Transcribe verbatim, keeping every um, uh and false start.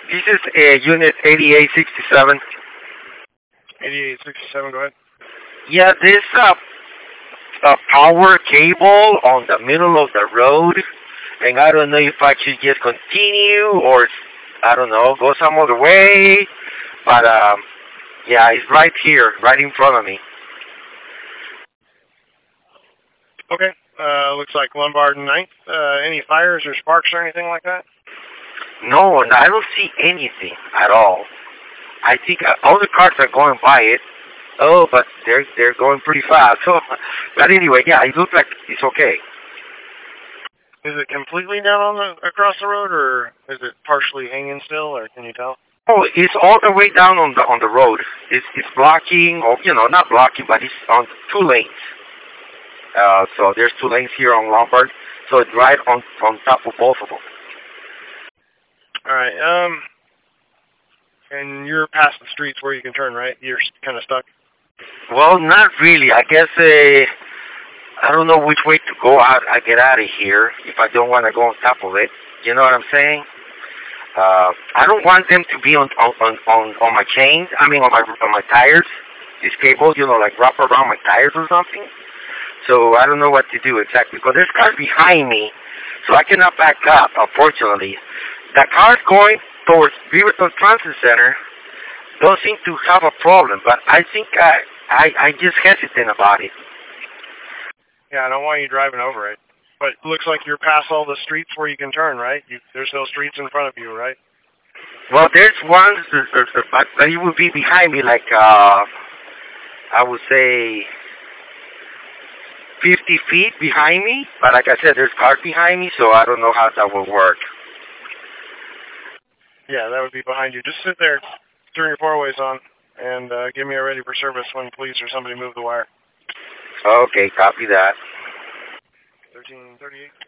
This is uh, Unit eighty-eight sixty-seven. eighty-eight sixty-seven, go ahead. Yeah, there's a, a power cable on the middle of the road, and I don't know if I should just continue or, I don't know, go some other way. But, um, yeah, it's right here, right in front of me. Okay, uh, looks like Lombard and Ninth. Uh, any fires or sparks or anything like that? No, and I don't see anything at all. I think uh, all the cars are going by it. Oh, but they're they're going pretty fast. So, but anyway, yeah, it looks like it's okay. Is it completely down on the across the road, or is it partially hanging still, or can you tell? Oh, it's all the way down on the on the road. It's it's blocking, or you know, not blocking, but it's on two lanes. Uh, so there's two lanes here on Lombard, so it's right on on top of both of them. All right. Um, and you're past the streets where you can turn, right? You're kind of stuck. Well, not really. I guess uh, I don't know which way to go out. I get out of here if I don't want to go on top of it. You know what I'm saying? Uh, I don't want them to be on on on on my chains. I mean, on my on my tires. These cables, you know, like wrap around my tires or something. So I don't know what to do exactly. Because there's cars behind me, so I cannot back up. Unfortunately, the cars going towards Beaverton Transit Center don't seem to have a problem, but I think I, I, I just hesitant about it. Yeah, I don't want you driving over it. But it looks like you're past all the streets where you can turn, right? You, there's no streets in front of you, right? Well, there's one, but it would be behind me, like, uh, I would say fifty feet behind me. But like I said, there's cars behind me, so I don't know how that will work. Yeah, that would be behind you. Just sit there, turn your four-ways on, and uh, give me a ready for service when police or somebody move the wire. Okay, copy that. thirteen thirty-eight.